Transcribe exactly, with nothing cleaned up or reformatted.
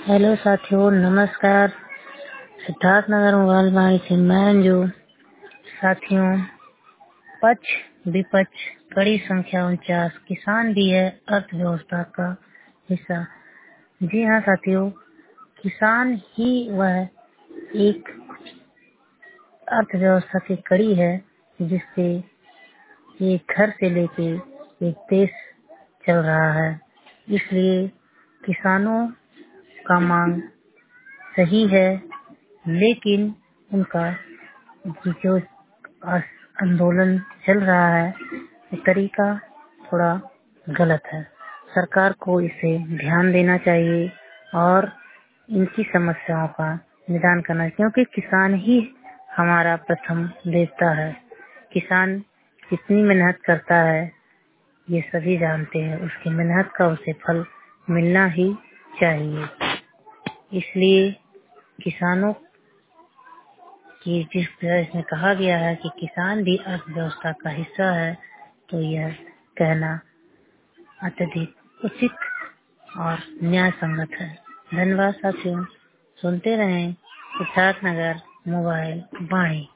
Hello साथियों, नमस्कार। Siddharth Nagar mobile वाणी से मैं अंजू। साथियों, पक्ष विपक्ष कड़ी संख्या उनचास, किसान भी है अर्थव्यवस्था का हिस्सा। जी हाँ साथियों, किसान ही वह एक अर्थव्यवस्था की कड़ी है जिससे एक घर से लेके एक देश चल रहा है। इसलिए किसानों का मांग सही है, लेकिन उनका जो आंदोलन चल रहा है ये तरीका थोड़ा गलत है। सरकार को इसे ध्यान देना चाहिए और इनकी समस्याओं का निदान करना, क्योंकि किसान ही हमारा प्रथम देवता है। किसान कितनी मेहनत करता है ये सभी जानते हैं। उसकी मेहनत का उसे फल मिलना ही चाहिए। इसलिए किसानों की जिस तरह इसमें कहा गया है कि किसान भी अर्थव्यवस्था का हिस्सा है, तो यह कहना अत्यधिक उचित और न्याय संगत है। धन्यवाद साथियों, सुनते रहें सिद्धार्थ नगर मोबाइल वाणी।